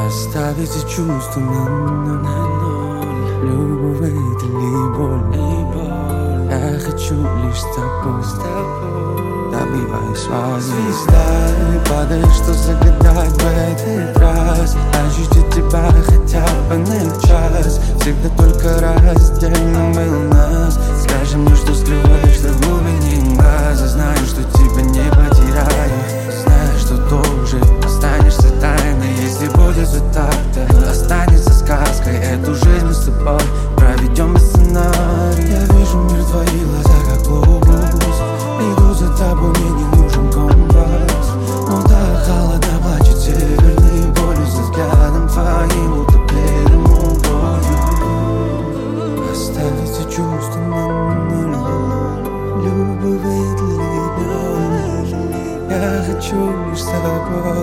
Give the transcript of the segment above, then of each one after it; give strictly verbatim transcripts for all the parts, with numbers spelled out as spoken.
Оставить эти чувства на ноль. Любовь это ли боль? Я хочу лишь с тобой, с тобой. Добивай свою звезда и падаешь, что загадать в этот раз. Ощутить тебя хотя бы на час. Всегда только раздельно был нас. Скажи мне, что скрываешь до глубины глаза. Знаю, что тебя не потеряю. Знаю, что тоже останешься тайной. Если будет вот так, то останется сказкой. Эту жизнь мы с тобой проведем без сценария. Я вижу мир в твоих глазах, как глобус. Иду за тобой, мне не нужен компас. Но так холодно плачет северный полюс. За взглядом твоим утопленным угодью. Оставить все чувства на ноль. Любовь это ли боль? Я хочу лишь с тобой.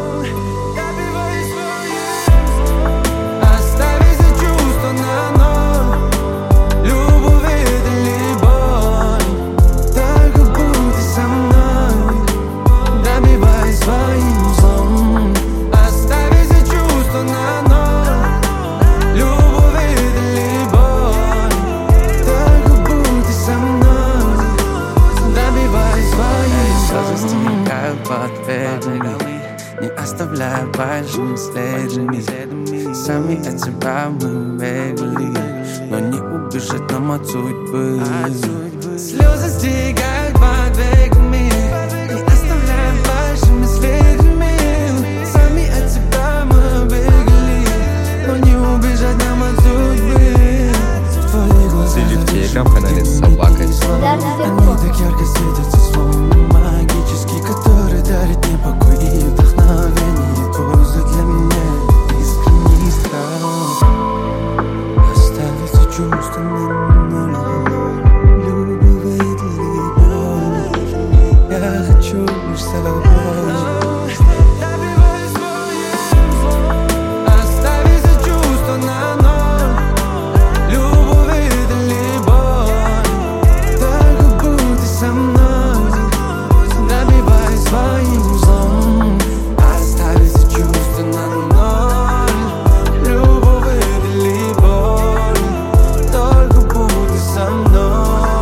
Не оставляя большими следами. Сами от себя мы бегали, но не убежать нам от судьбы. Слезы стекают под веками. Не оставляя большими следами. Сами от себя мы бегали, но не убежать нам от судьбы. В твоих глазах